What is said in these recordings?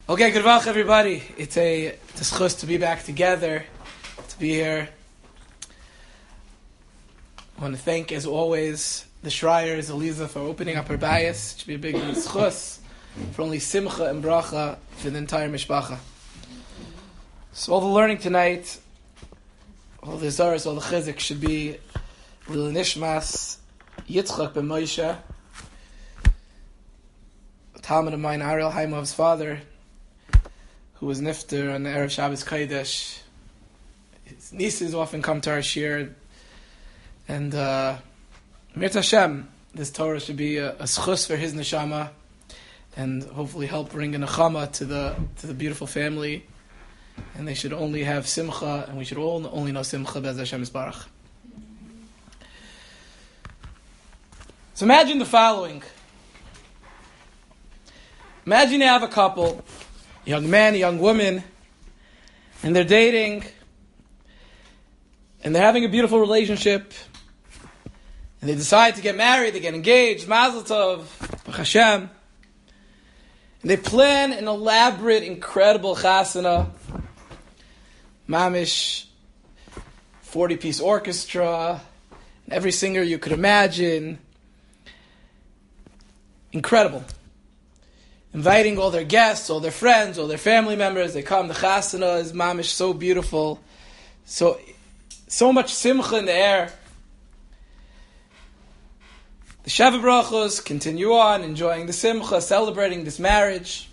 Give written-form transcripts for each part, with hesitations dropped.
Okay, good luck, everybody. It's a schus to be back together, to be here. I want to thank, as always, the Schreiers, Eliza, for opening up her bias. It should be a big schus for only simcha and bracha for the entire mishpacha. So all the learning tonight, all the zaras, all the chizik should be Lil Nishmas Yitzchak ben Moshe, a Talmud of mine, Ariel Haimov's father, who was nifter on the Erev Shabbos Kodesh. His nieces often come to our shir, and Mir Hashem, this Torah should be a schus for his neshama, and hopefully help bring a nechama to the beautiful family. And they should only have simcha, and we should all only know simcha be'ez Hashem Yisbarach. So imagine the following. Imagine you have a couple, a young man, a young woman, and they're dating, and they're having a beautiful relationship, and they decide to get married, they get engaged, Mazel Tov, Baruch Hashem, and they plan an elaborate, incredible chasana, mamish, 40-piece orchestra, and every singer you could imagine. Incredible. Inviting all their guests, all their friends, all their family members. They come. The chasana is mamish, so beautiful. So much simcha in the air. The Sheva Brachos continue on, enjoying the simcha, celebrating this marriage.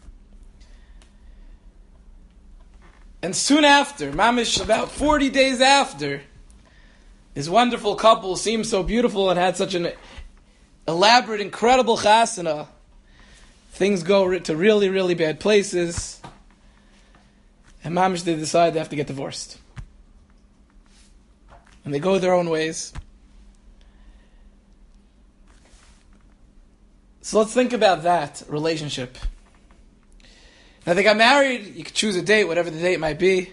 And soon after, mamish, about 40 days after, this wonderful couple seemed so beautiful and had such an elaborate, incredible chasana. Things go to really, really bad places. And mamish, they decide they have to get divorced. And they go their own ways. So let's think about that relationship. Now they got married, you could choose a date, whatever the date might be.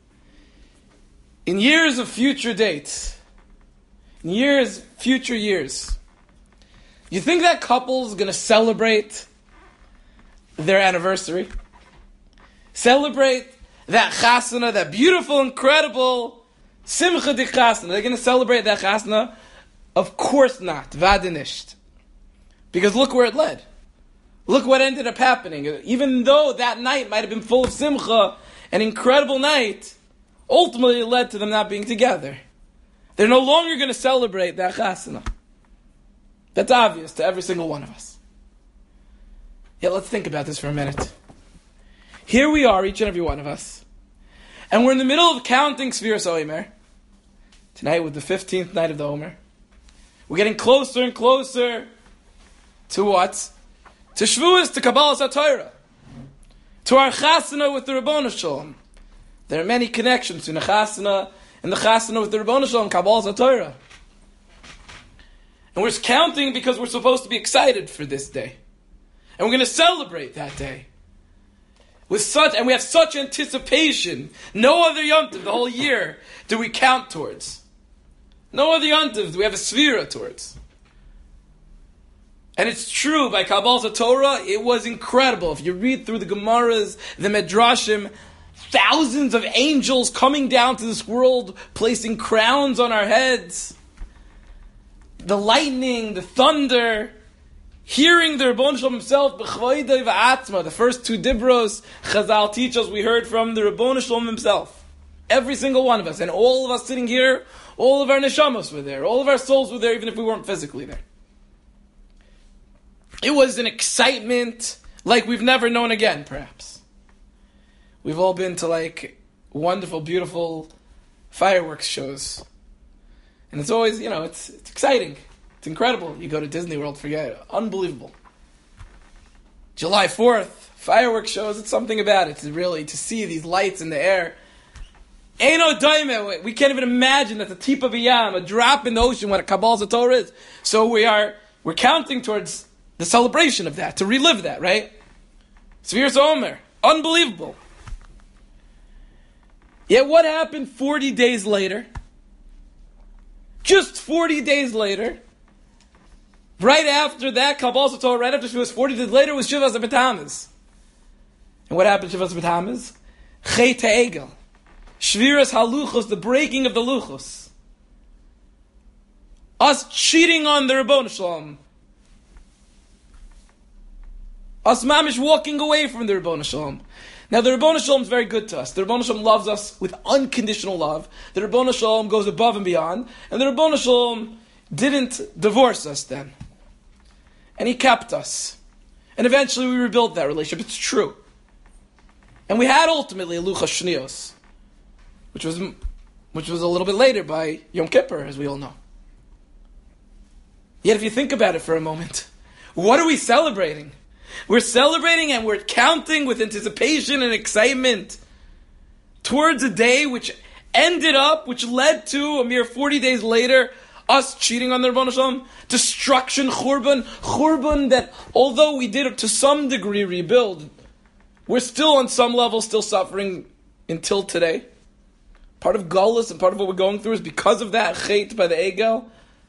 In years of future dates, future years, you think that couple's going to celebrate their anniversary? Celebrate that chasana, that beautiful, incredible simcha dik chasana. They're going to celebrate that chasana? Of course not. Vadanisht. Because look where it led. Look what ended up happening. Even though that night might have been full of simcha, an incredible night, ultimately it led to them not being together. They're no longer going to celebrate that chasana. That's obvious to every single one of us. Yeah, let's think about this for a minute. Here we are, each and every one of us, and we're in the middle of counting Sfiras Omer. Tonight with the 15th night of the Omer. We're getting closer and closer to what? To Shavuos, to Kabbalas HaTorah. To our chasana with the Ribbono Shel Olam. There are many connections between the chasana and the chasana with the Ribbono Shel Olam, Kabbalas HaTorah. And we're counting because we're supposed to be excited for this day. And we're going to celebrate that day. And we have such anticipation. No other yontiv the whole year do we count towards. No other yontiv do we have a svira towards. And it's true, by Kabbalas HaTorah, it was incredible. If you read through the Gemaras, the Medrashim, thousands of angels coming down to this world, placing crowns on our heads. The lightning, the thunder, hearing the Ribbono Shel Olam himself, b'chvoidei v'atzma, the first two dibros, Chazal teach us, we heard from the Ribbono Shel Olam himself. Every single one of us, and all of us sitting here, all of our neshamos were there, all of our souls were there, even if we weren't physically there. It was an excitement like we've never known again, perhaps. We've all been to wonderful, beautiful fireworks shows. And it's always, it's exciting. It's incredible. You go to Disney World, forget it. Unbelievable. July 4th, fireworks shows, it's something about it. To see these lights in the air. Eino daime, we can't even imagine that the tip of a yam, a drop in the ocean, what a Kabbalas HaTorah is. So we're counting towards the celebration of that, to relive that, right? Sfiras Omer. Unbelievable. Yet what happened 40 days later? Just 40 days later, right after that, Kabbalas HaTorah, right after Shavuos, 40 days later was Shivas HaBetamas. And what happened to Shivas B'Tammuz? Chet Ha'egel. Shviras HaLuchos, the breaking of the Luchos. Us cheating on the Ribono Shalom. Us mamish walking away from the Ribono Shalom. Now the Ribono Shalom is very good to us. The Ribono Shalom loves us with unconditional love. The Ribono Shalom goes above and beyond. And the Ribono Shalom didn't divorce us then. And He kept us. And eventually we rebuilt that relationship. It's true. And we had ultimately a Luchas Shnios, which was a little bit later by Yom Kippur, as we all know. Yet if you think about it for a moment, what are we celebrating? We're celebrating and we're counting with anticipation and excitement towards a day which led to a mere 40 days later, us cheating on the Ribono Shalom, destruction, churban that although we did to some degree rebuild, we're still on some level still suffering until today. Part of Galus and part of what we're going through is because of that chet by the Egel.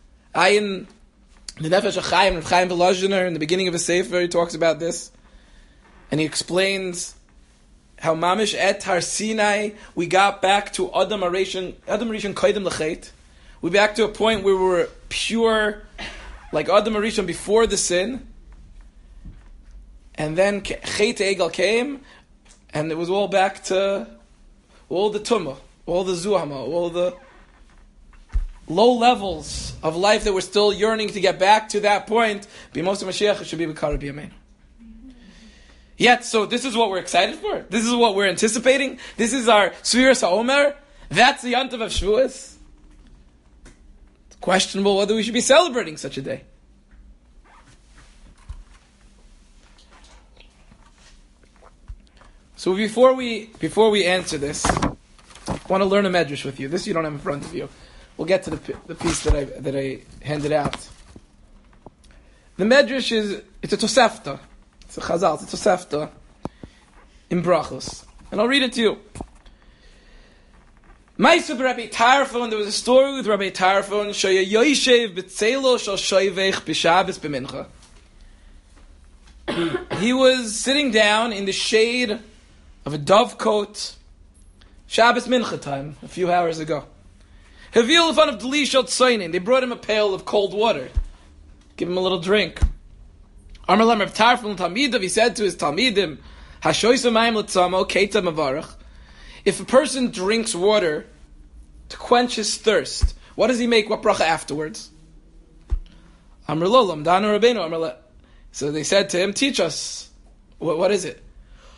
The Nefesh HaChaim, Rav Chaim Volozhiner, in the beginning of his Sefer, he talks about this. And he explains how Mamish et Har Sinai, we got back to Adam Rishon Koydem L'Chet. We back to a point where we were pure, like Adam Rishon before the sin. And then Chet Egel came, and it was all back to all the Tumah, all the Zuhama, all the low levels of life that we're still yearning to get back to that point. B'Mos Mashiach should be B'Kara B'Yameinu. Yet, so this is what we're excited for. This is what we're anticipating. This is our Sfiras HaOmer. That's the Yontav of Shavuos. It's questionable whether we should be celebrating such a day. So before we answer this, I want to learn a medrash with you. This you don't have in front of you. We'll get to the piece that I handed out. The medrash it's a Tosefta. It's a Chazal. It's a Tosefta in Brachos, and I'll read it to you. Ma'aseh Rabbi Tarfon. There was a story with Rabbi Tarfon. Shaya Yoshev b'tzelo shel shoivech b'Shabbos b'mincha. He was sitting down in the shade of a dovecote, Shabbos mincha time, a few hours ago. They brought him a pail of cold water. Give him a little drink. He said to his Talmidim, if a person drinks water to quench his thirst, what does he make? What bracha afterwards? So they said to him, teach us. What is it?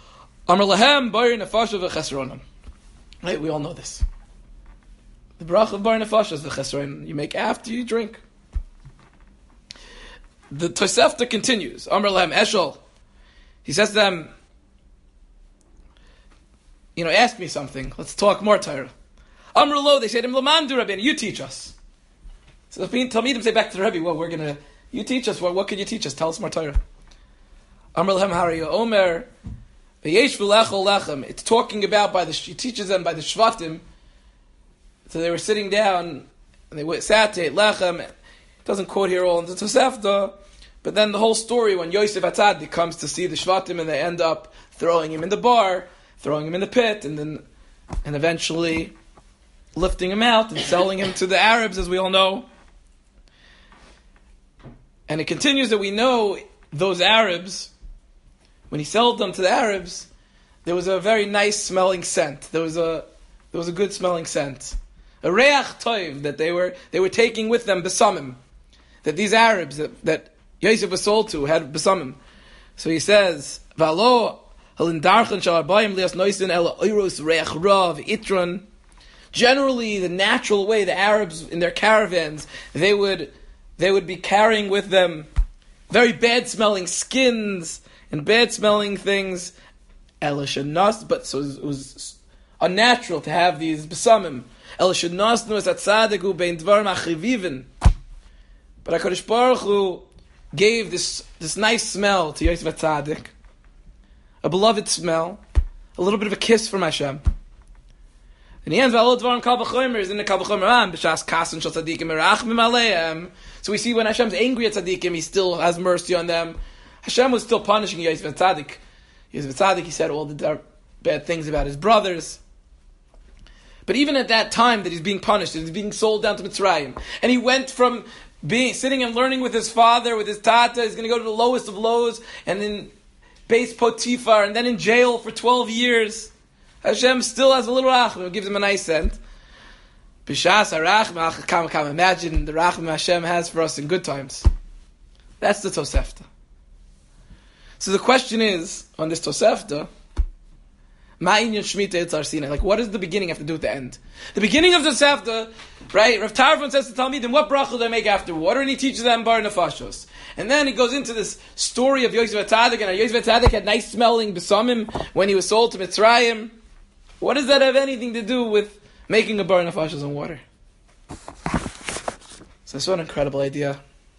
Right, we all know this. The bracha of bar nefashos, the chesron, you make after you drink. The Tosefta continues. Amar lahem eshel. He says to them, ask me something. Let's talk more Torah. Amar lo, they say to him, Lamandu Rabbeinu, you teach us. So the Talmidim say back to the Rebbe, you teach us. What can you teach us? Tell us more Torah. Amar lahem hariya omer. It's talking about he teaches them by the Shvatim. So they were sitting down and they sat to eat lechem. It doesn't quote here all in the Tosefta, but then the whole story when Yosef Atzadik comes to see the Shvatim and they end up throwing him in the bar, throwing him in the pit, and eventually lifting him out and selling him to the Arabs, as we all know. And it continues that we know those Arabs, when he sold them to the Arabs, there was a very nice smelling scent. There was a good smelling scent. A reach toiv that they were taking with them besamim. That these Arabs that Yosef was sold to had besamim. So he says, Valo halindarchan shalabayim lias noisin ela oiros reach rav itron. Generally, the natural way the Arabs in their caravans they would be carrying with them very bad smelling skins and bad smelling things. Ela shenas, but so it was unnatural to have these besamim. But HaKadosh Baruch Hu gave this nice smell to Yosef Atzadik, a beloved smell, a little bit of a kiss from Hashem. And he ends with Dvarim Kal V'chomer in the Kal V'chomer B'shas Kasan Shal Tzadikim Merachmim Aleim. So we see when Hashem's angry at Tzadikim, He still has mercy on them. Hashem was still punishing Yosef Atzadik. He was a tzaddik, he said all the bad things about his brothers. But even at that time that he's being punished, he's being sold down to Mitzrayim, and he went from sitting and learning with his father, with his tata, he's going to go to the lowest of lows, and then Beis Potifar, and then in jail for 12 years. Hashem still has a little rachmim, gives him a nice scent. B'shas harachmim, imagine the rachmim Hashem has for us in good times. That's the Tosefta. So the question is, on this Tosefta, like, what does the beginning have to do with the end? The beginning of the Tosefta, right? Rav Tarfon says to Talmidim, what bracha do they make after water? And he teaches them bar nefashos. And then he goes into this story of Yosef HaTzadik, and Yosef HaTzadik had nice smelling besamim when he was sold to Mitzrayim. What does that have anything to do with making a bar nefashos on water? So that's one incredible idea.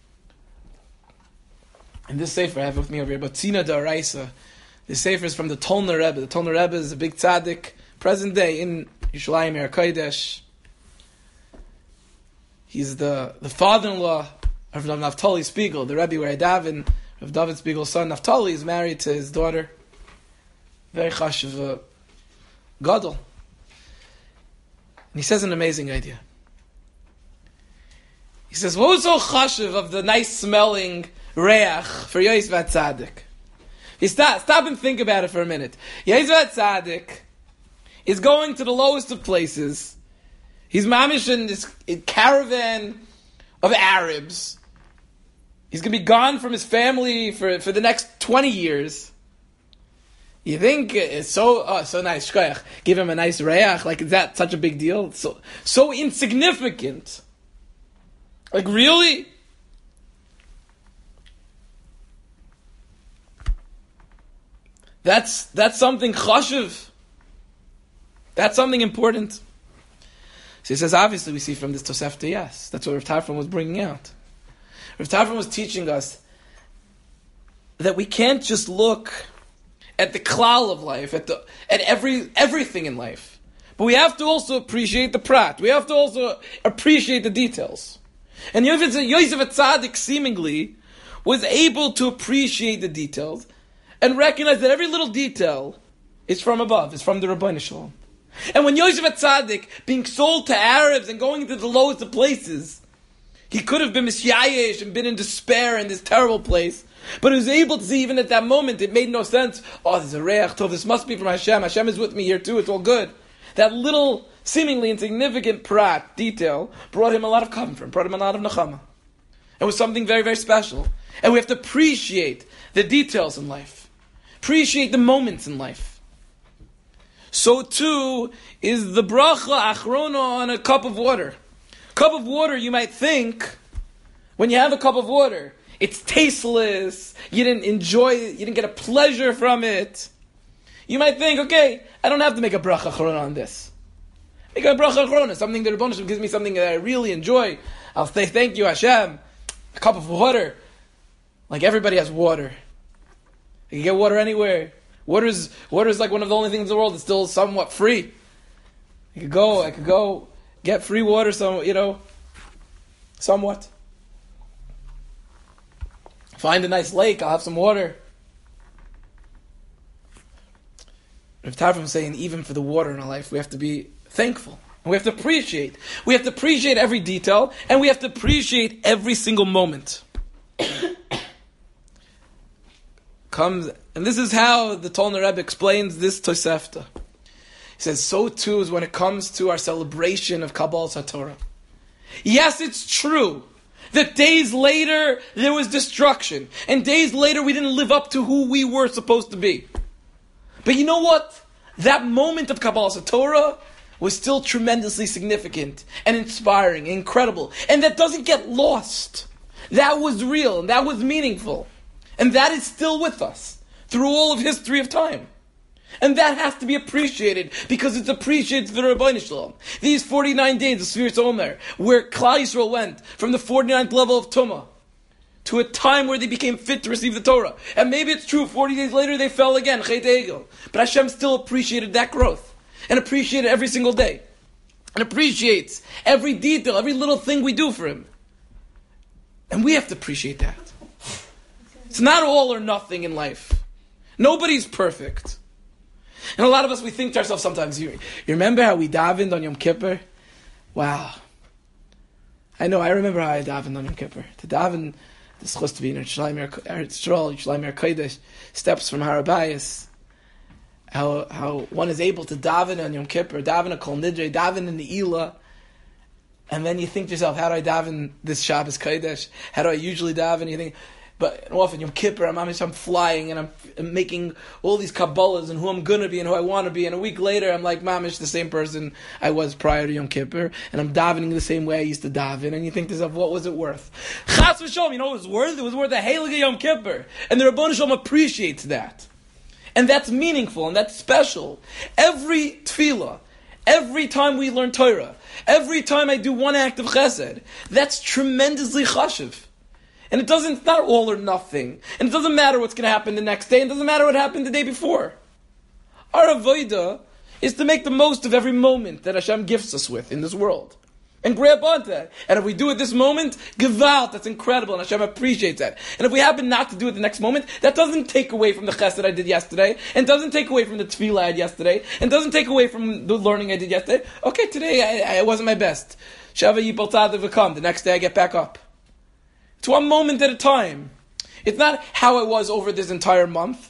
And this sefer I have with me over here, Batzina D'Oraisa. This sefer is from the Tolner Rebbe. The Tolner Rebbe is a big tzaddik, present day in Yerushalayim, Eretz Kodesh. He's the father-in-law of Rav Naftali Spiegel, the Rebbe where I daven. Rav David Spiegel's son Naftali is married to his daughter. Very chashuv gadol. And he says an amazing idea. He says, what was so chashuv of the nice smelling reach for Yosef HaTzadik? You stop and think about it for a minute. Yosef HaTzadik is going to the lowest of places. He's mamish in this caravan of Arabs. He's going to be gone from his family for the next 20 years. You think it's so nice, shkoyach. Give him a nice reach. Like, is that such a big deal? So insignificant. Like, really? That's something chashuv. That's something important. So he says, obviously we see from this Tosefta, yes. That's what Rav Tarfon was bringing out. Rav Tarfon was teaching us that we can't just look at the klal of life, at everything in life. But we have to also appreciate the prat. We have to also appreciate the details. And Yosef HaTzadik seemingly was able to appreciate the details and recognize that every little detail is from above, is from the Rabbeinu Shalom. And when Yosef HaTzadik, being sold to Arabs and going into the lowest of places, he could have been misyayesh and been in despair in this terrible place, but he was able to see even at that moment, it made no sense. Oh, there's a reach tov, this must be from Hashem. Hashem is with me here too, it's all good. That little, seemingly insignificant prat, detail, brought him a lot of comfort, brought him a lot of nechama. It was something very, very special. And we have to appreciate the details in life. Appreciate the moments in life. So too is the bracha achrona on a cup of water. Cup of water, you might think, when you have a cup of water, it's tasteless, you didn't enjoy it, you didn't get a pleasure from it. You might think, okay, I don't have to make a bracha achrona on this. Make a bracha achrona, something that Rebbeinu Shalom gives me something that I really enjoy. I'll say thank you Hashem. A cup of water. Like everybody has water. You can get water anywhere. Water is like one of the only things in the world that's still somewhat free. I could go get free water, somewhat. Find a nice lake, I'll have some water. Rav Tarfon saying, even for the water in our life, we have to be thankful. And we have to appreciate. We have to appreciate every detail, and we have to appreciate every single moment. And this is how the Tolner Rebbe explains this Tosefta. He says, so too is when it comes to our celebration of Kabbalas HaTorah. Yes, it's true that days later there was destruction, and days later we didn't live up to who we were supposed to be. But you know what? That moment of Kabbalas HaTorah was still tremendously significant and inspiring, and incredible. And that doesn't get lost. That was real, and that was meaningful. And that is still with us through all of history of time. And that has to be appreciated because it's appreciated for the Rabbeinu Shalom. These 49 days of Sfiras Omer, where Klal Yisrael went from the 49th level of Tumah to a time where they became fit to receive the Torah. And maybe it's true, 40 days later they fell again, Chet Egel. But Hashem still appreciated that growth and appreciated every single day. And appreciates every detail, every little thing we do for Him. And we have to appreciate that. It's not all or nothing in life. Nobody's perfect. And a lot of us, we think to ourselves sometimes, you remember how we davened on Yom Kippur? Wow. I remember how I davened on Yom Kippur. To daven, it's supposed to be in Yerushalayim Kodesh, steps from Har HaBayis. How one is able to daven on Yom Kippur, daven a Kol Nidre, daven in the Eilah, and then you think to yourself, how do I daven this Shabbos Kodesh? How do I usually daven? You think, but often Yom Kippur, I'm flying and I'm making all these Kabbalahs and who I'm going to be and who I want to be, and a week later I'm like mamish the same person I was prior to Yom Kippur, and I'm davening the same way I used to daven, and you think to yourself, what was it worth? Chas v'sholom, you know what it was worth? It was worth a Heilige Yom Kippur, and the Rabbanu Shalom appreciates that. And that's meaningful, and that's special. Every tefillah, every time we learn Torah, every time I do one act of chesed, that's tremendously chashiv. And it's not all or nothing. And it doesn't matter what's going to happen the next day, and it doesn't matter what happened the day before. Our avodah is to make the most of every moment that Hashem gifts us with in this world. And grab onto that. And if we do it this moment, gewalt, that's incredible, and Hashem appreciates that. And if we happen not to do it the next moment, that doesn't take away from the chesed I did yesterday, and doesn't take away from the tefillah I had yesterday, and doesn't take away from the learning I did yesterday. Okay, today I wasn't my best. Shava yipol tzaddik v'kam. The next day I get back up. It's one moment at a time. It's not how I was over this entire month.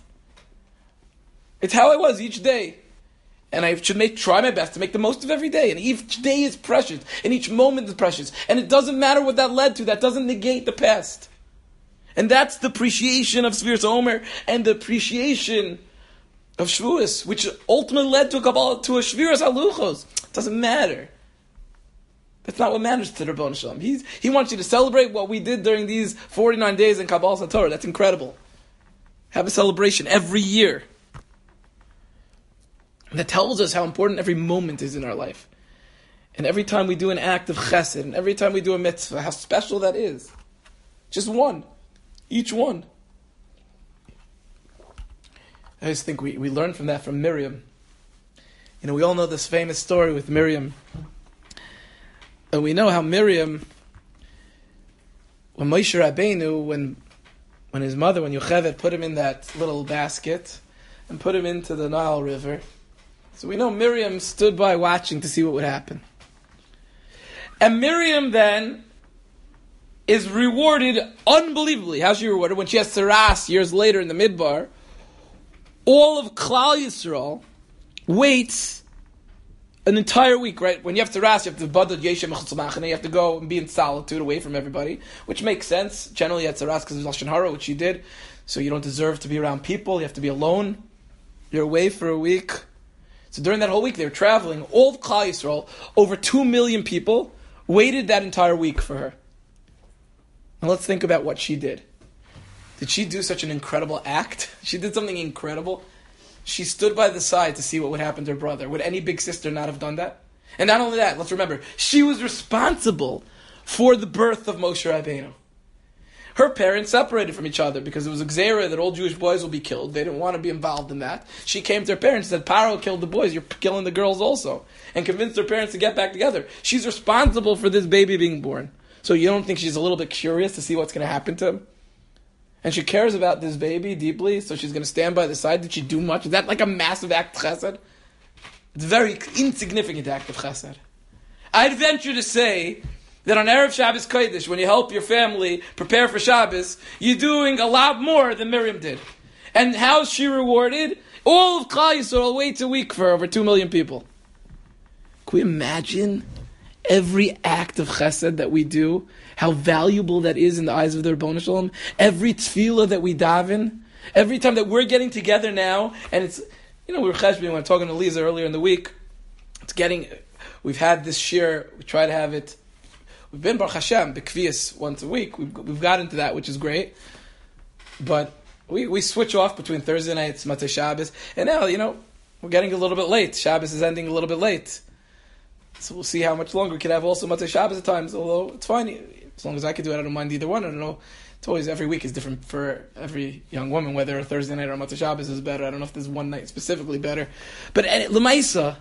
It's how I was each day. And I should try my best to make the most of every day. And each day is precious. And each moment is precious. And it doesn't matter what that led to. That doesn't negate the past. And that's the appreciation of Sfiras Omer and the appreciation of Shavuos, which ultimately led to a Shviras Haluchos. It doesn't matter. That's not what matters to the Rabbanu Shalom. He wants you to celebrate what we did during these 49 days in Kabbalah Satorah. That's incredible. Have a celebration every year. That tells us how important every moment is in our life. And every time we do an act of chesed, and every time we do a mitzvah, how special that is. Just one. Each one. I just think we learn from that from Miriam. We all know this famous story with Miriam. And we know how Miriam, when Moshe Rabbeinu, when his mother, when Yocheved, put him in that little basket and put him into the Nile River, so we know Miriam stood by watching to see what would happen. And Miriam then is rewarded unbelievably. How's she rewarded? When she has Saras years later in the Midbar, all of Klal Yisrael waits an entire week, right? When you have Saras, you have to Badad Yeshem Echutz and you have to go and be in solitude away from everybody, which makes sense. Generally at Saras because of Lashon Hara, which she did. So you don't deserve to be around people. You have to be alone. You're away for a week. So during that whole week, they were traveling. All of Klal Yisrael, over 2 million people, waited that entire week for her. And let's think about what she did. Did she do such an incredible act? She did something incredible. She stood by the side to see what would happen to her brother. Would any big sister not have done that? And not only that, let's remember, she was responsible for the birth of Moshe Rabbeinu. Her parents separated from each other because it was a gzeira that all Jewish boys will be killed. They didn't want to be involved in that. She came to her parents and said, Paro killed the boys, you're killing the girls also. And convinced her parents to get back together. She's responsible for this baby being born. So you don't think she's a little bit curious to see what's going to happen to him? And she cares about this baby deeply, so she's going to stand by the side. Did she do much? Is that like a massive act of chesed? It's a very insignificant act of chesed. I'd venture to say that on Erev Shabbos Kodesh, when you help your family prepare for Shabbos, you're doing a lot more than Miriam did. And how's she rewarded? All of Klal Yisrael waits a week for over 2 million people. Can we imagine every act of chesed that we do, how valuable that is in the eyes of the Rabbanu Shalom? Every tefillah that we daven, every time that we're getting together now, and it's, we were cheshbon, we were talking to Lisa earlier in the week, we've had this shir, we try to have it, we've been Baruch Hashem, B'kvias once a week. We've got into that, which is great. But we switch off between Thursday nights, Matzah Shabbos, and now, we're getting a little bit late. Shabbos is ending a little bit late. So we'll see how much longer we can have also Matzah Shabbos at times, although it's fine. As long as I can do it, I don't mind either one. I don't know. It's always, every week is different for every young woman, whether a Thursday night or Matzah Shabbos is better. I don't know if there's one night specifically better. But L'maisa,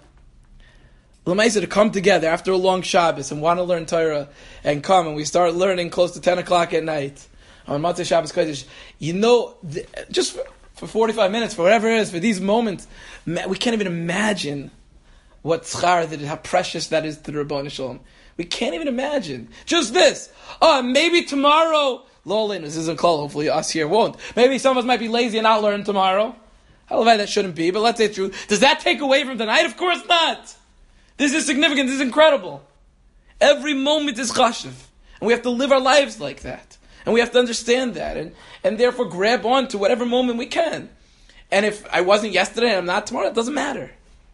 to come together after a long Shabbos and want to learn Torah and come and we start learning close to 10 o'clock at night on Matzah Shabbos Kodesh, just for 45 minutes, for whatever it is, for these moments, we can't even imagine what tzchar, how precious that is to the Ribbono Shel Olam. We can't even imagine. Just this. Maybe tomorrow, Lolin, this isn't close, hopefully us here won't. Maybe some of us might be lazy and not learn tomorrow. However, that shouldn't be, but let's say it's true. Does that take away from tonight? Of course not. This is significant, this is incredible. Every moment is chashuv. And we have to live our lives like that. And we have to understand that. And therefore grab on to whatever moment we can. And if I wasn't yesterday and I'm not tomorrow, it doesn't matter.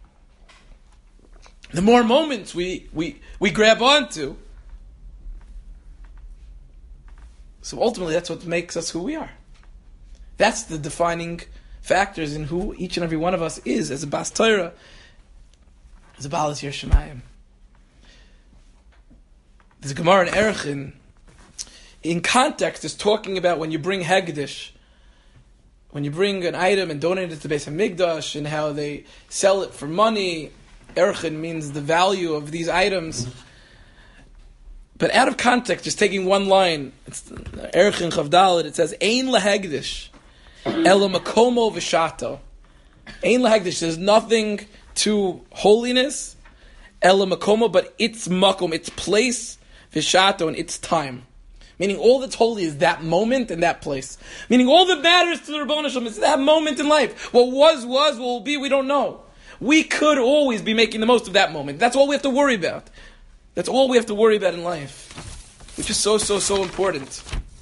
The more moments we grab onto, so ultimately that's what makes us who we are. That's the defining factors in who each and every one of us is as a Bas Torah, as a Baal Yir Shemayim. There's a Gemara in Erechim, in context, is talking about when you bring Hegdish, when you bring an item and donate it to Beis HaMikdash, and how they sell it for money. Erechim means the value of these items. But out of context, just taking one line, it's Erechim Chavdalet, it says, Ein lahegdish, ela makomo v'shato. Ein lahegdish, there's nothing to holiness, ela makomo, but its makom, its place, v'shato, and its time. Meaning all that's holy is that moment and that place. Meaning all that matters to the Ribbono Shel Olam is that moment in life. What was, what will be, we don't know. We could always be making the most of that moment. That's all we have to worry about. That's all we have to worry about in life. Which is so important.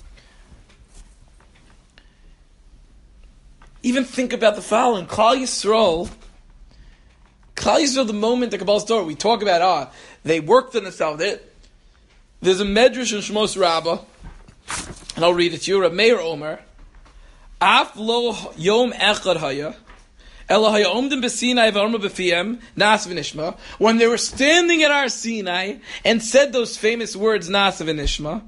Even think about the following. Klal Yisrael, the moment the Kabbalah story, we talk about, they worked on themselves. There's a medrash in Shmos Rabbah, and I'll read it to you. Rav Meir Omer, Af lo yom echad haya, when they were standing at our Sinai and said those famous words, Nas v'nishma,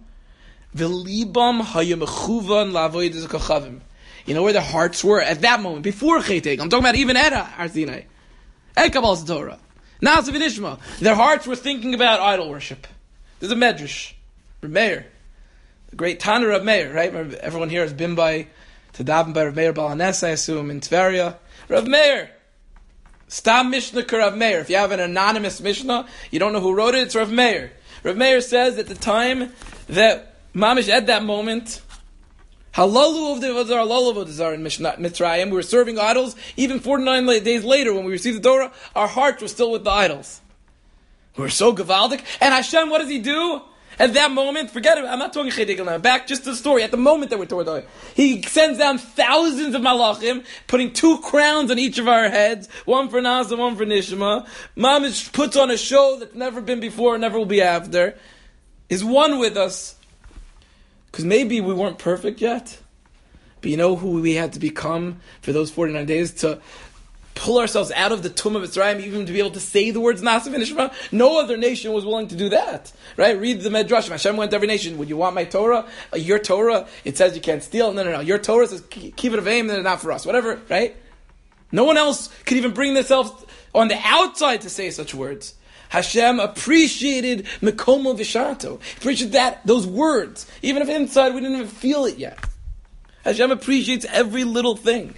you know where their hearts were at that moment, before Cheteg. I'm talking about even at our Sinai. At Kabbalah Torah. Nas v'nishma. Their hearts were thinking about idol worship. There's a medrash. Rav Meir. The great Tana Rav Meir, right? Everyone here has been to daven by Rav Meir Baal HaNes, I assume, in Tveria. Rav Meir. Stam Mishnah Rav Meir. If you have an anonymous Mishnah, you don't know who wrote it, it's Rav Meir. Rav Meir says at the time that Mamish, at that moment, Halalu of the Vazar, Halalu of the Zar in Mitzrayim, we were serving idols. Even 49 days later, when we received the Torah, our hearts were still with the idols. We were so gavaldic. And Hashem, what does He do? At that moment, forget it, I'm not talking Chedek now, back just to the story, at the moment that we're talking, He sends down thousands of malachim, putting 2 crowns on each of our heads, one for Nas and one for Nishma. Mamish puts on a show that's never been before and never will be after, is one with us, because maybe we weren't perfect yet, but you know who we had to become for those 49 days to pull ourselves out of the tomb of Mitzrayim, even to be able to say the words Nasa v'nishma. No other nation was willing to do that. Right? Read the Medrash. Hashem went to every nation. Would you want my Torah? Your Torah? It says you can't steal. No. Your Torah says keep it of aim, then it's not for us. Whatever. Right? No one else could even bring themselves on the outside to say such words. Hashem appreciated Mekomo Vishato. Appreciated those words. Even if inside we didn't even feel it yet. Hashem appreciates every little thing.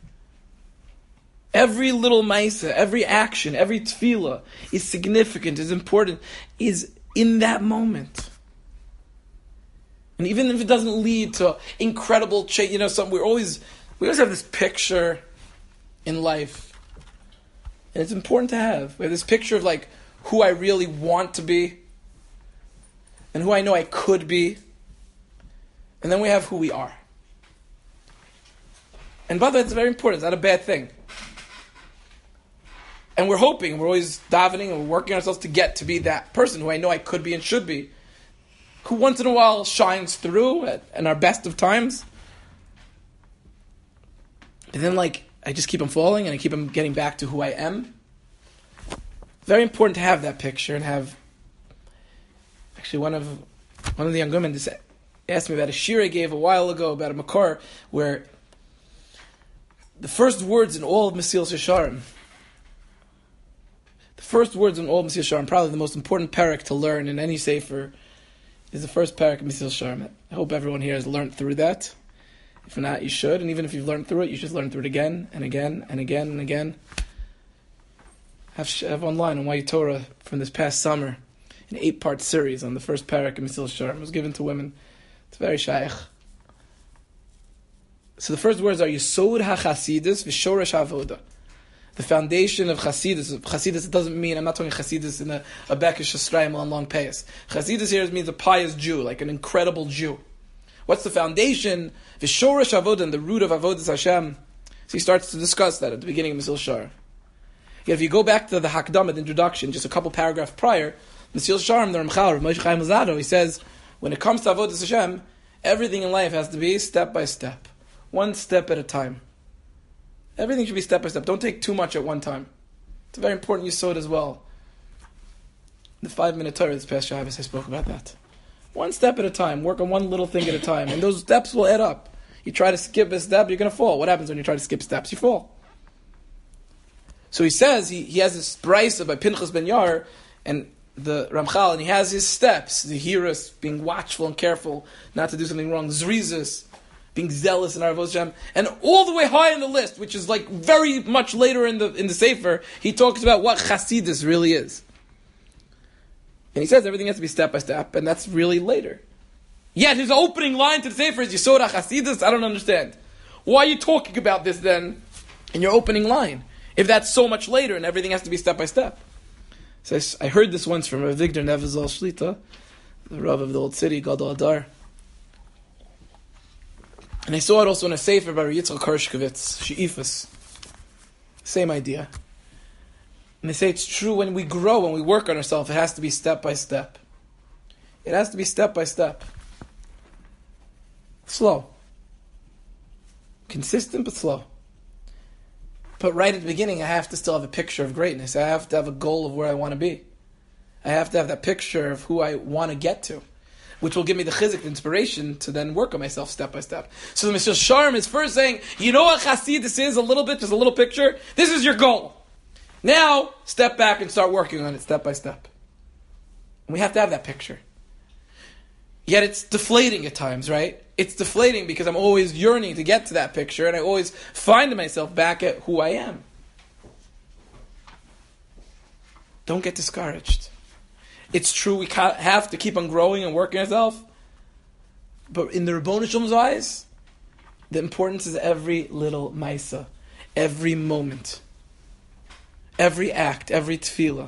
Every little maisa, every action, every tefillah is significant, is important, is in that moment. And even if it doesn't lead to incredible change, we always have this picture in life. And it's important to have. We have this picture of who I really want to be and who I know I could be. And then we have who we are. And by the way, it's very important. It's not a bad thing. And we're hoping, we're always davening, and we're working ourselves to get to be that person who I know I could be and should be, who once in a while shines through in our best of times. And then I just keep on falling, and I keep on getting back to who I am. Very important to have that picture, and have... Actually, one of the young women asked me about a shir I gave a while ago about a makor, where the first words in all of Mesilas Yesharim, probably the most important parak to learn in any sefer, is the first parak of Mesilas Yesharim. I hope everyone here has learned through that. If not, you should. And even if you've learned through it, you should learn through it again and again and again and again. Have online on Why Torah from this past summer, an 8-part series on the first parak of Mesil Sharm. It was given to women. It's very shaykh. So the first words are Yesod HaChasidus V'Shoresh HaAvoda. The foundation of Chasidus. Chasidus, it doesn't mean, I'm not talking Chasidus in a Bekish Yisrael on long payas. Chasidus here means a pious Jew, like an incredible Jew. What's the foundation? V'Shoresh HaAvoda, and the root of Avodas Hashem. So he starts to discuss that at the beginning of Mesil Sharm. Yet if you go back to the Hakdamah, the introduction, just a couple paragraphs prior, Mesil Sharm, the Ramchal, Rav Moshe Chaim Luzzatto, he says, when it comes to Avodas Hashem, everything in life has to be step by step. One step at a time. Everything should be step by step. Don't take too much at one time. It's a very important yesod as well. The 5-minute Torah this past Shabbos, I spoke about that. One step at a time. Work on one little thing at a time. And those steps will add up. You try to skip a step, you're going to fall. What happens when you try to skip steps? You fall. So he says, he has this brisa by Pinchas ben Yair, and the Ramchal, and he has his steps. The Hiras, being watchful and careful, not to do something wrong. Zrizas, being zealous in our Avodas Hashem. And all the way high on the list, which is like very much later in the Sefer, he talks about what Chasidus really is. And he says everything has to be step by step, and that's really later. Yet his opening line to the Sefer is Yesod HaChasidus. I don't understand. Why are you talking about this then in your opening line? If that's so much later and everything has to be step by step. So I heard this once from Rav Victor Nevezal Shlita, the Rav of the Old City, Gadol Adar. And I saw it also in a Sefer by Yitzchak Hershkovitz, She'ifas. Same idea. And they say it's true when we grow, when we work on ourselves, it has to be step by step. It has to be step by step. Slow. Consistent but slow. But right at the beginning, I have to still have a picture of greatness. I have to have a goal of where I want to be. I have to have that picture of who I want to get to, which will give me the chizik, the inspiration to then work on myself step by step. So the Mesil Sharm is first saying, you know what Chasidus is, a little bit, just a little picture? This is your goal. Now, step back and start working on it step by step. And we have to have that picture. Yet it's deflating at times, right? It's deflating because I'm always yearning to get to that picture, and I always find myself back at who I am. Don't get discouraged. It's true we have to keep on growing and working ourselves, but in the Ribono Shel Olam's eyes, the importance is every little maisa, every moment, every act, every tefillah.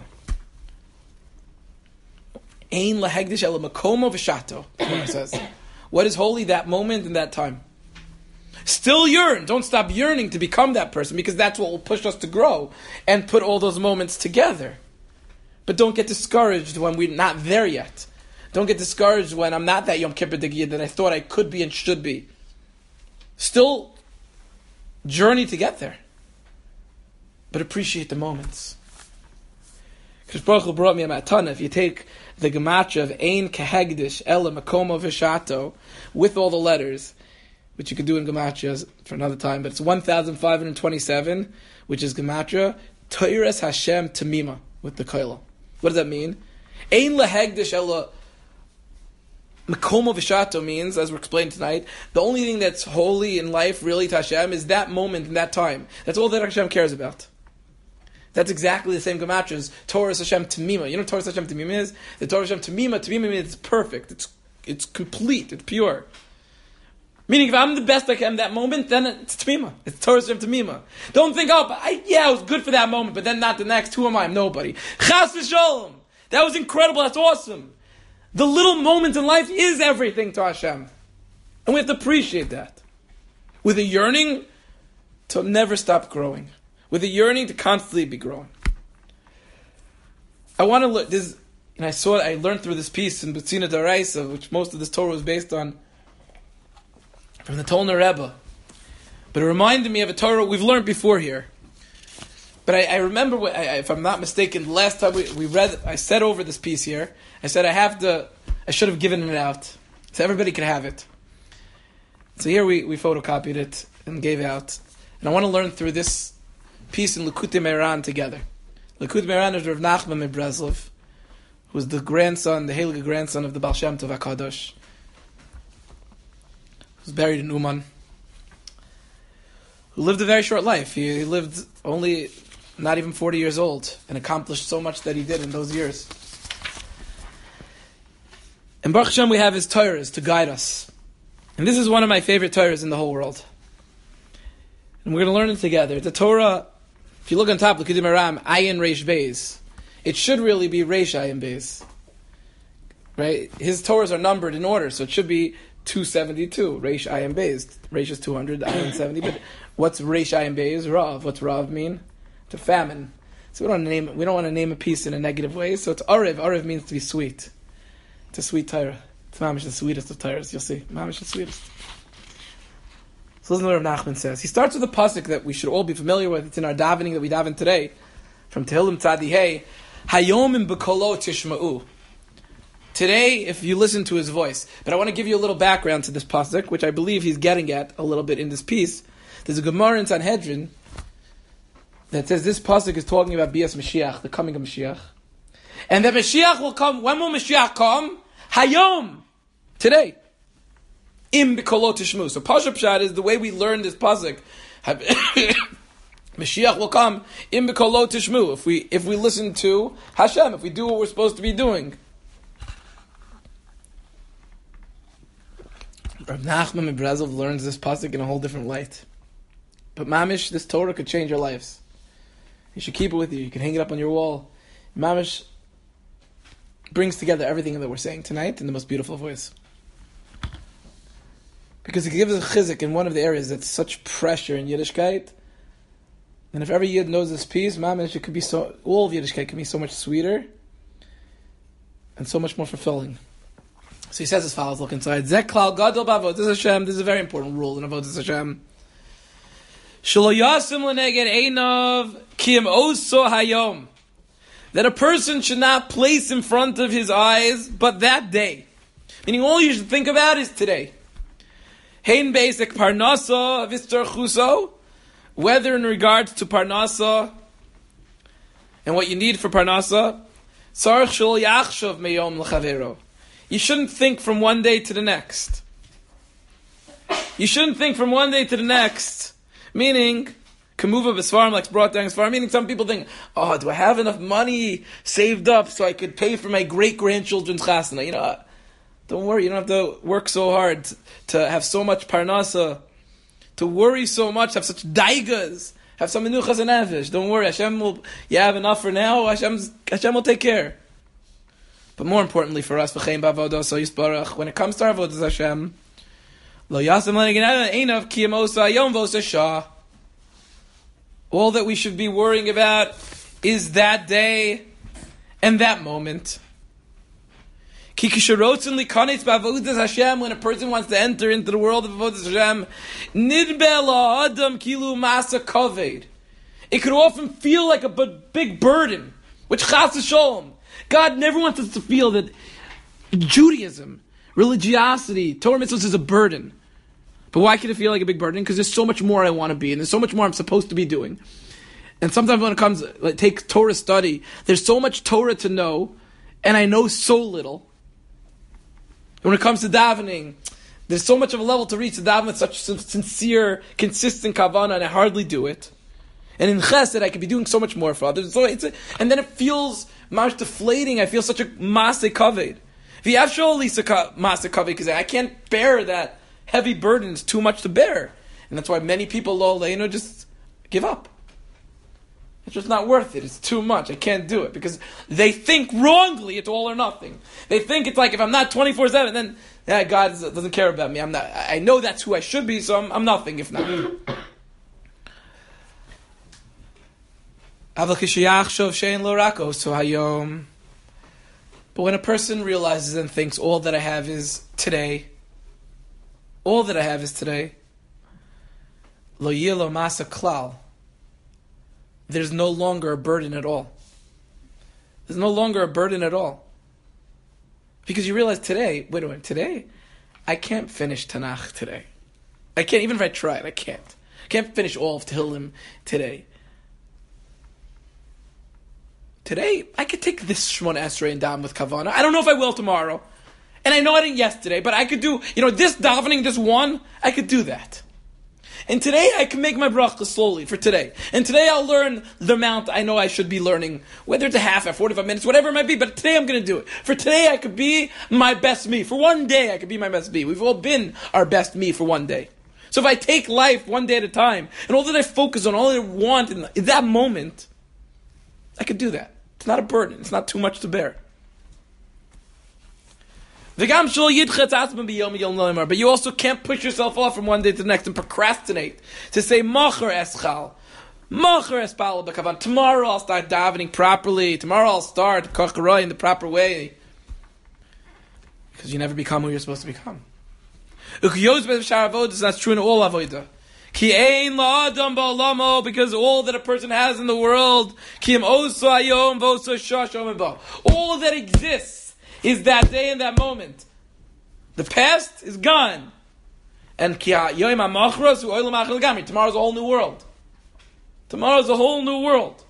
Ein lahegdish ela makomo v'shato, it says. What is holy? That moment and that time. Still yearn. Don't stop yearning to become that person, because that's what will push us to grow and put all those moments together. But don't get discouraged when we're not there yet. Don't get discouraged when I'm not that Yom Kippur Degiyah that I thought I could be and should be. Still journey to get there. But appreciate the moments. Because Baruch Hu brought me a matana. If you take the gematria of Ein Kehegdish Ela Makomo Vishato with all the letters, which you could do in gematria for another time, but it's 1,527, which is gematria Toiras Hashem Tamima with the koila. What does that mean? Ein Lahegdish Ela Makomo Vishato means, as we're explained tonight, the only thing that's holy in life really to Hashem is that moment and that time. That's all that Hashem cares about. That's exactly the same gematria as Torah Hashem Tamima. You know what Torah Hashem Tamima is? The Torah Hashem Tamima means it's perfect, it's complete, it's pure. Meaning, if I'm the best I am that moment, then it's Tamima. It's Torah Hashem Tamima. Don't think, I was good for that moment, but then not the next. Who am I? I'm nobody. Chas v'sholom. That was incredible. That's awesome. The little moments in life is everything to Hashem, and we have to appreciate that. With a yearning to never stop growing. With a yearning to constantly be growing. I want to look this, and I learned through this piece in B'tzina D'Oraisa, which most of this Torah was based on, from the Tolner Rebbe. But it reminded me of a Torah we've learned before here. But I remember, if I'm not mistaken, the last time we read, I said over this piece here, I said I should have given it out, so everybody could have it. So here we photocopied it and gave out. And I want to learn through this piece in Likutei Moharan together. Likutei Moharan is Rav Nachman Breslov, who was the heilige grandson of the Baal Shem Tov HaKadosh, who was buried in Uman. who lived a very short life. He lived only not even 40 years old and accomplished so much that he did in those years. And Baruch Hashem, we have his Torahs to guide us. And this is one of my favorite Torahs in the whole world. And we're going to learn it together. The Torah, if you look on top, L'Kedim Aram, Ayin Reish Beis. It should really be Reish Ayin Beis. Right? His Torahs are numbered in order, so it should be 272. Reish Ayin Beis. Reish is 200, Ayin 70. But what's Reish Ayin Beis? Rav. What's Rav mean? To famine. So we don't want to name a piece in a negative way. So it's Arev. Arev means to be sweet. It's a sweet Torah. It's Mamish the sweetest of Torahs. You'll see. Mamish the sweetest. So listen to what Rav Nachman says. He starts with a pasuk that we should all be familiar with. It's in our davening that we daven today. From Tehillim Tzadi Hey. Hayom im b'kolo tishma'u. Today, if you listen to his voice. But I want to give you a little background to this pasuk, which I believe he's getting at a little bit in this piece. There's a Gemara in Sanhedrin that says this pasuk is talking about Bias Mashiach, the coming of Mashiach. And that Mashiach will come. When will Mashiach come? Hayom. Today. Im b'kolo tishmu. So Pasha Pshat is the way we learn this pasuk. Mashiach will come. Im b'kolo tishmu. If we listen to Hashem, if we do what we're supposed to be doing. Rav Nachman Mebrezelov learns this pasuk in a whole different light. But Mamish, this Torah could change your lives. You should keep it with you. You can hang it up on your wall. Mamish brings together everything that we're saying tonight in the most beautiful voice. Because it gives a chizik in one of the areas that's such pressure in Yiddishkeit. And if every Yid knows this piece, Mamish, it could be so, all of Yiddishkeit can be so much sweeter and so much more fulfilling. So he says as follows, look inside. Zek klal gadol b'avodas Hashem. This is a very important rule in avodas Hashem. Shelo yasim l'neged einav ki im oso hayom. That a person should not place in front of his eyes, but that day. Meaning all you should think about is today. Hein basic parnasa vistar chuso, whether in regards to parnasa and what you need for parnasa, sarach shel yachshav meyom l'chavero. You shouldn't think from one day to the next. You shouldn't think from one day to the next. Meaning, kamuva b'sfarim, like brought down b'sfarim. Meaning, some people think, oh, do I have enough money saved up so I could pay for my great-grandchildren's chasana? You know, don't worry. You don't have to work so hard to have so much parnasa, to worry so much, have such daigas, have some menuchas and avish. Don't worry. You have enough for now. Hashem will take care. But more importantly for us, when it comes to our avodas Hashem, all that we should be worrying about is that day and that moment. When a person wants to enter into the world of avodas Hashem, it could often feel like a big burden, which chas v'sholom. God never wants us to feel that Judaism, religiosity, Torah mitzvahs is a burden. But why can it feel like a big burden? Because there's so much more I want to be, and there's so much more I'm supposed to be doing. And sometimes when it comes, take Torah study, there's so much Torah to know, and I know so little. When it comes to davening, there's so much of a level to reach to daven with such sincere, consistent kavanah, and I hardly do it. And in chesed, I could be doing so much more for others. So and then it feels much deflating. I feel such a maseh kaved. Because I can't bear that heavy burden. It's too much to bear. And that's why many people, just give up. It's just not worth it. It's too much. I can't do it. Because they think wrongly it's all or nothing. They think it's like if I'm not 24/7, then God doesn't care about me. I know that's who I should be, so I'm nothing if not. But when a person realizes and thinks all that I have is today, lo yilo masa klal, there's no longer a burden at all. There's no longer a burden at all. Because you realize today, today, I can't finish Tanakh today. I can't, even if I tried, I can't. I can't finish all of Tehillim today. Today, I could take this Shemona Esrei and daven with Kavanah. I don't know if I will tomorrow. And I know I didn't yesterday, but I could do, this davening, this one, I could do that. And today I can make my bracha slowly for today. And today I'll learn the amount I know I should be learning, whether it's a half hour, 45 minutes, whatever it might be, but today I'm going to do it. For today I could be my best me. For one day I could be my best me. We've all been our best me for one day. So if I take life one day at a time, and all that I focus on, all that I want in that moment, I could do that. It's not a burden. It's not too much to bear. But you also can't push yourself off from one day to the next and procrastinate. To say, tomorrow I'll start davening properly. Tomorrow I'll start koch in the proper way. Because you never become who you're supposed to become. That's true in all avodah. Because all that a person has in the world, all that exists is that day and that moment. The past is gone. And tomorrow's a whole new world. Tomorrow's a whole new world.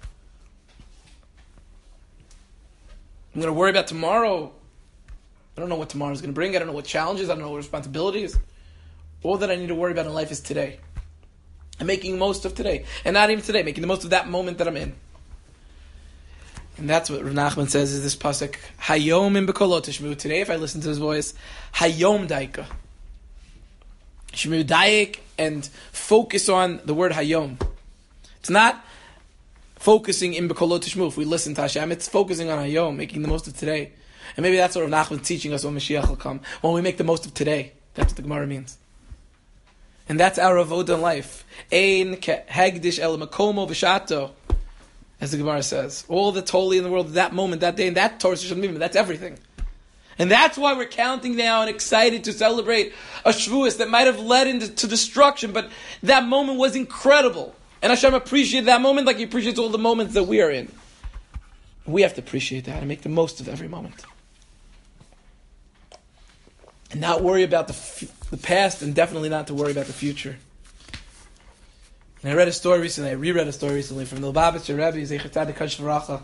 I'm going to worry about tomorrow. I don't know what tomorrow's going to bring. I don't know what challenges. I don't know what responsibilities. All that I need to worry about in life is today. I'm making most of today. And not even today, making the most of that moment that I'm in. And that's what Rav Nachman says is this pasuk, Hayom im bekolo tishmu. Today, if I listen to his voice, Hayom daika. Shmu daik and focus on the word Hayom. It's not focusing in bekolo tishmu. If we listen to Hashem, it's focusing on Hayom, making the most of today. And maybe that's what Rav Nachman is teaching us when Mashiach will come. When we make the most of today. That's what the Gemara means. And that's our avodah in life. Ein hegdish el makomo v'shato, as the Gemara says. All that's holy in the world, that moment, that day, and that Torah Shemim, that's everything. And that's why we're counting now and excited to celebrate a Shavuos that might have led into destruction, but that moment was incredible. And Hashem appreciated that moment like He appreciates all the moments that we are in. We have to appreciate that and make the most of every moment. And not worry about the past, and definitely not to worry about the future. And I read a story recently, I reread a story recently from the Lubavitcher Rebbe, Zecher Tzadik Kadosh V'Racha.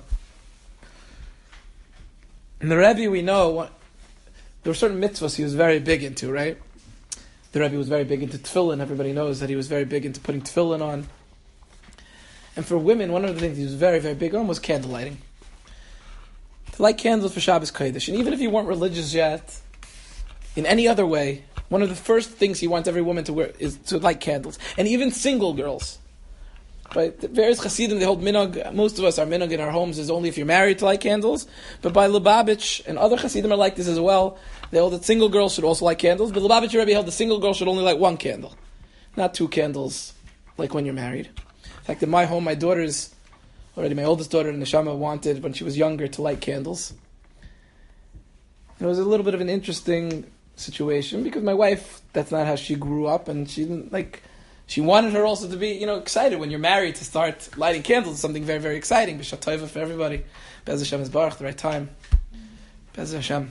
And the Rebbe, we know, there were certain mitzvahs he was very big into, right? The Rebbe was very big into tefillin. Everybody knows that he was very big into putting tefillin on. And for women, one of the things he was very, very big on was candle lighting. To light candles for Shabbos Kodesh. And even if you weren't religious yet, in any other way, one of the first things he wants every woman to wear is to light candles. And even single girls. Right? Various Hasidim, they hold minhag. Most of us, our minhag in our homes is only if you're married to light candles. But by Lubavitch, and other Hasidim are like this as well, they hold that single girls should also light candles. But Lubavitch Rebbe held the single girl should only light one candle. Not two candles, like when you're married. In fact, in my home, my daughters, already my oldest daughter, Neshama, wanted, when she was younger, to light candles. And it was a little bit of an interesting situation, because my wife, that's not how she grew up, and she didn't she wanted her also to be, excited when you're married to start lighting candles. It's something very, very exciting. B'shat tova for everybody. Bez Hashem is baruch, the right time. Bez Hashem.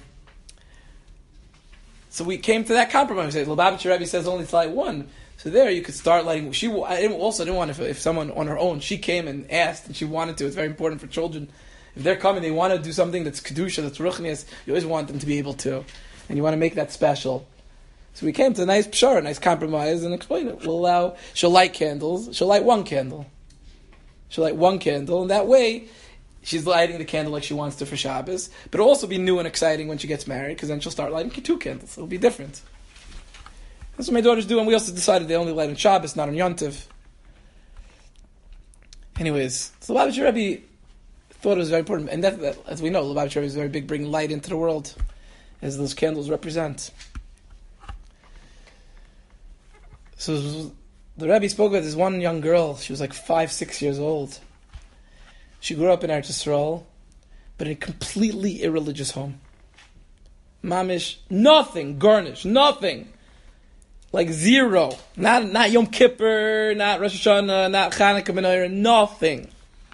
So we came to that compromise. Lubavitcher Rebbe says only to light one. So there you could start lighting. I also didn't want if someone on her own, she came and asked, and she wanted to. It's very important for children. If they're coming, they want to do something that's kedusha, that's ruchnias, you always want them to be able to. And you want to make that special. So we came to a nice pshara, a nice compromise, and explain it. She'll light candles. She'll light one candle. And that way, she's lighting the candle like she wants to for Shabbos. But it'll also be new and exciting when she gets married, because then she'll start lighting two candles. It'll be different. That's what my daughters do, and we also decided they only light on Shabbos, not on Yom Tov. Anyways, so Lubavitcher Rebbe thought it was very important. And that, as we know, Lubavitcher Rebbe is very big, bringing light into the world, as those candles represent. So the Rebbe spoke about this one young girl. She was like 5-6 years old. She grew up in Eretz Yisrael, but in a completely irreligious home. Mamish, nothing, garnish, nothing. Like zero. Not Yom Kippur, not Rosh Hashanah, not Chanukah, Menorah, nothing.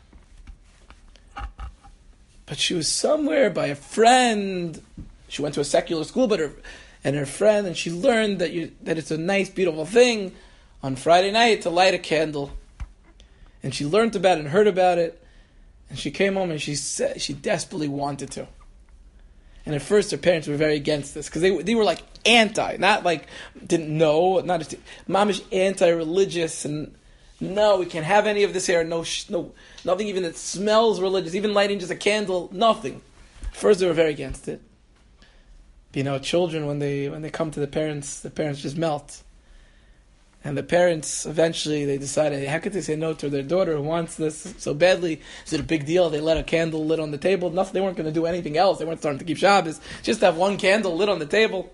But she was somewhere by a friend. She went to a secular school, but her friend, and she learned that it's a nice, beautiful thing on Friday night to light a candle. And she learned about it and heard about it. And she came home and she said she desperately wanted to. And at first, their parents were very against this because they were like anti, not like didn't know, not just mamish anti-religious, and no, we can't have any of this here. No, nothing even that smells religious. Even lighting just a candle, nothing. At first, they were very against it. But, children when they come to the parents just melt. And the parents, eventually, they decided, how could they say no to their daughter who wants this so badly? Is it a big deal? They let a candle lit on the table. Nothing. They weren't going to do anything else. They weren't starting to keep Shabbos. Just have one candle lit on the table.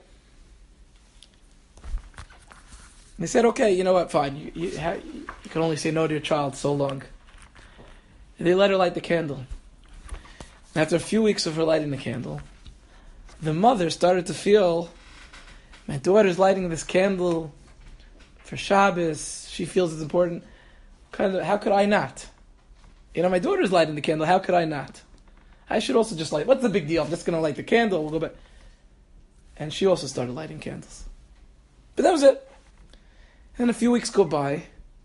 And they said, okay, you know what, fine. You can only say no to your child so long. And they let her light the candle. And after a few weeks of her lighting the candle, the mother started to feel, my daughter's lighting this candle for Shabbos, she feels it's important. How could I not? My daughter's lighting the candle, how could I not? I should also just light. What's the big deal? I'm just going to light the candle, we'll go back. And she also started lighting candles. But that was it. And a few weeks go by,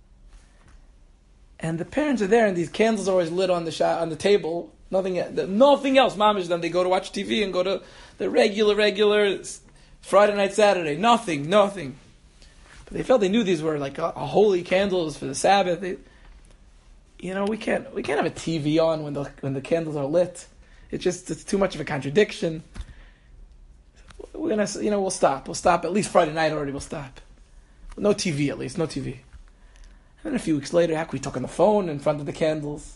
and the parents are there, and these candles are always lit on the table. Nothing else. Mamish, then they go to watch TV and go to the regular Friday night, Saturday. Nothing. But they knew these were like a holy candles for the Sabbath. We can't have a TV on when the candles are lit. It's too much of a contradiction. We're gonna, we'll stop. We'll stop at least Friday night already. We'll stop. No TV at least. No TV. And then a few weeks later, how can we talk on the phone in front of the candles?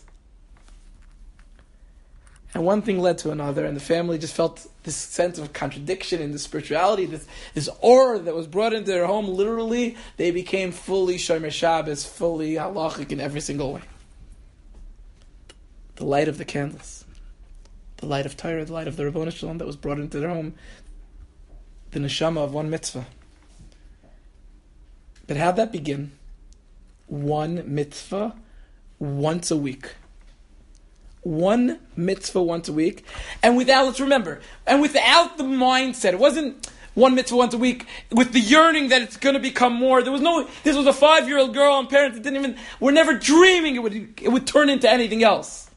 And one thing led to another, and the family just felt this sense of contradiction in the spirituality, this aura that was brought into their home. Literally, they became fully Shomer Shabbos, fully halachic in every single way. The light of the candles, the light of Torah, the light of the Ribbono Shel Olam that was brought into their home, the neshama of one mitzvah. But how'd that begin? One mitzvah once a week. One mitzvah once a week. And without the mindset, it wasn't one mitzvah once a week with the yearning that it's going to become more. This was a 5-year-old girl and parents that were never dreaming it would turn into anything else.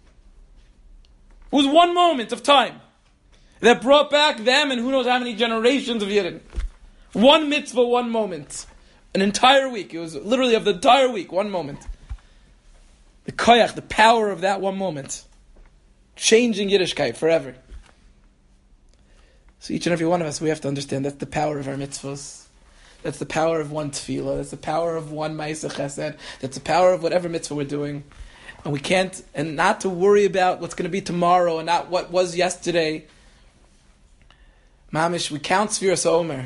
It was one moment of time that brought back them and who knows how many generations of Yidden. One mitzvah, one moment. An entire week. It was literally of the entire week, one moment. The koyach, the power of that one moment. Changing Yiddishkeit forever. So each and every one of us, we have to understand that's the power of our mitzvahs. That's the power of one tefillah. That's the power of one ma'aseh chesed. That's the power of whatever mitzvah we're doing. And we can't, and not to worry about what's going to be tomorrow and not what was yesterday. Mamish, we count Sfiras Omer.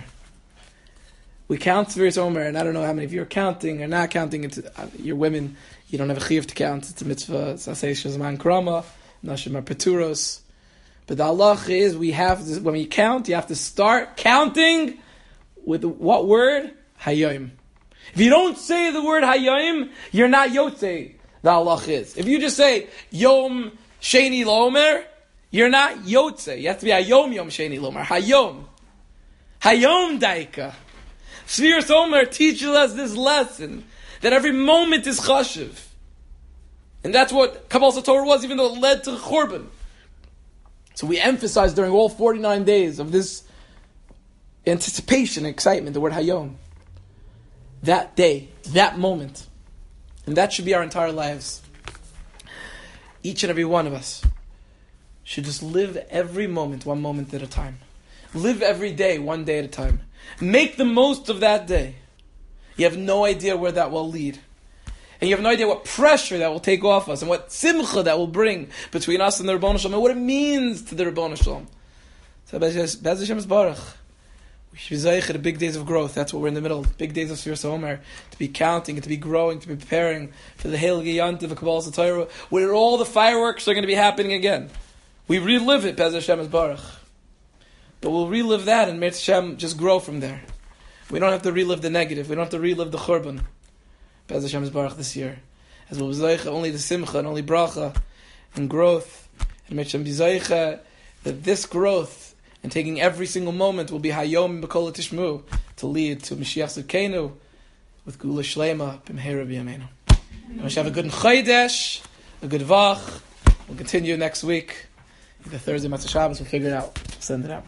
We count Sfiras Omer, and I don't know how many of you are counting or not counting. You're women, you don't have a chiyuv to count. It's a mitzvah. It's Asay Shazman Krama, Nashim Peturos. But the halach is, when we count, you have to start counting with what word? Hayom. If you don't say the word Hayom, you're not Yotzei. The halach is. If you just say Yom Sheni Lomer, you're not Yotzei. You have to be Hayom Yom Sheni Lomer. Hayom. Hayom Daika. Sfiras Omer teaches us this lesson, that every moment is chashiv. And that's what Kabbalas HaTorah was, even though it led to Churban. So we emphasize during all 49 days of this anticipation and excitement, the word Hayom. That day, that moment. And that should be our entire lives. Each and every one of us should just live every moment, one moment at a time. Live every day, one day at a time. Make the most of that day. You have no idea where that will lead. And you have no idea what pressure that will take off us and what simcha that will bring between us and the Ribbono Shel Olam and what it means to the Ribbono Shel Olam. So, Be'ez Hashem Yisbarach, we should be zayich the big days of growth. That's what we're in the middle. Big days of Sfiras Omer. To be counting and to be growing, to be preparing for the Heilige Yontiv of Kabbalas HaTorah, where all the fireworks are going to be happening again. We relive it, Be'ez Hashem Yisbarach. But we'll relive that and Me'ez Hashem just grow from there. We don't have to relive the negative. We don't have to relive the Churban. Be'ez Hashem Yisbarach this year. As we'll be zayich only the simcha and only bracha and growth. And Me'ez Hashem be zayich that this growth and taking every single moment will be Hayom B'Kol Tishmu to lead to Mashiach Tzidkenu with Gula Shlema B'Mehera B'Yameinu. We should have a good Chodesh, a good Vach. We'll continue next week. Either Thursday, Matzah Shabbos, we'll figure it out. Send it out.